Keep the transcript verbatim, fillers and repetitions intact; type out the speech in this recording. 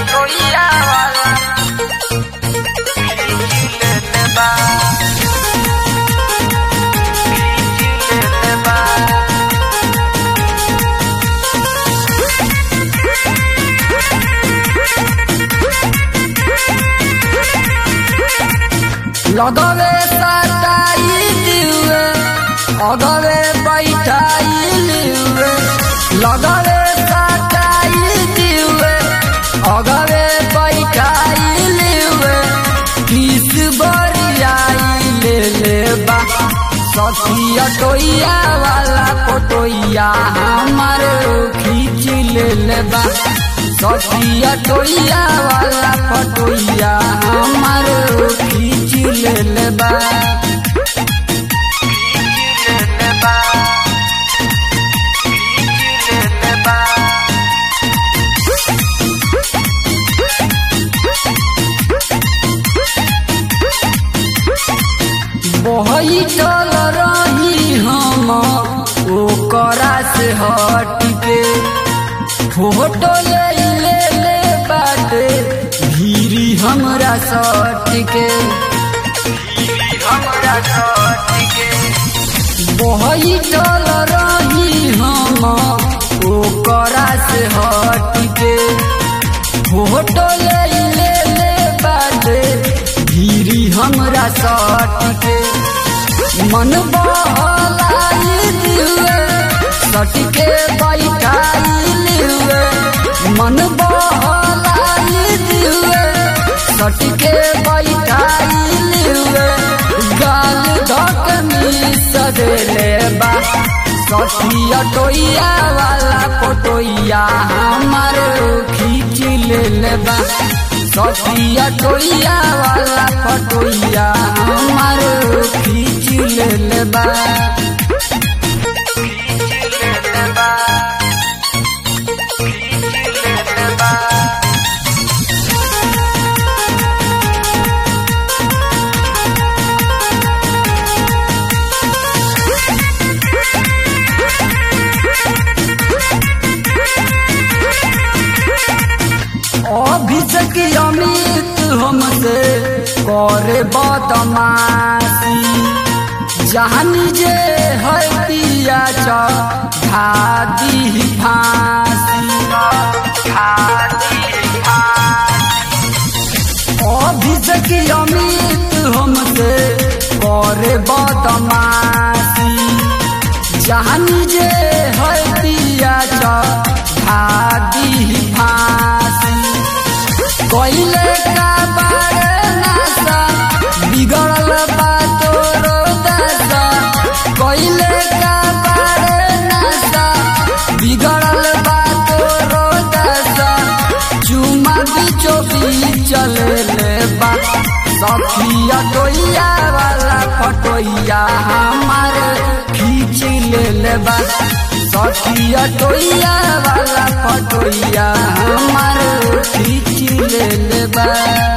टोइया वाला लेले बा लेले बा लगवे सटाई दिवे अगवे बैठाई लिवे लगवे सटाई दिवे अगवे बैठाई लिवे किस बरियाई ले ले बा सखिया टोइया वाला पटोइया हमार खींच ले ले बा सखिया टोइया वाला पटोइया हमार खींच ले ले बा बहई चल रही हम ओकरा से हट के फोटो ले ले ले बाटे भीरी हमरा सट के हमरा सट के बहई चल रही हम ओकरा से हट के फोटो ले ले ले बाटे भीरी हमरा सट के मन बहलाई दिवे सट के बैठाई लिवे मन बहलाई दिवे सट के बैठाई लिवे गाल ढकनी सदेले बा सखिया टोइया वाला पटोइया हमार खींच ले ले बा सखिया टोइया वाला पटोइया हमार खींच ले ले बा खींच ले ले बा खींच ले ले बा अभिषेक अमित हमसे करे बदमाशी जानी जे है पिया चढ़ा दी फांसी अभिषेक अमित हमसे करे बदमाशी जानी जे है पिया चढ़ा दी फांसी कोइले का बारे नासा बिगड़ल बा तोरो दशा कोइले का बारे नासा बिगड़ल बा तोरो दशा चुमा बिचो बीच चले ले बा सखिया टोइया वाला पटोइया हमार खींच ले ले बा सखिया टोइया वाला पटोइया हमार खींच ले ले बा।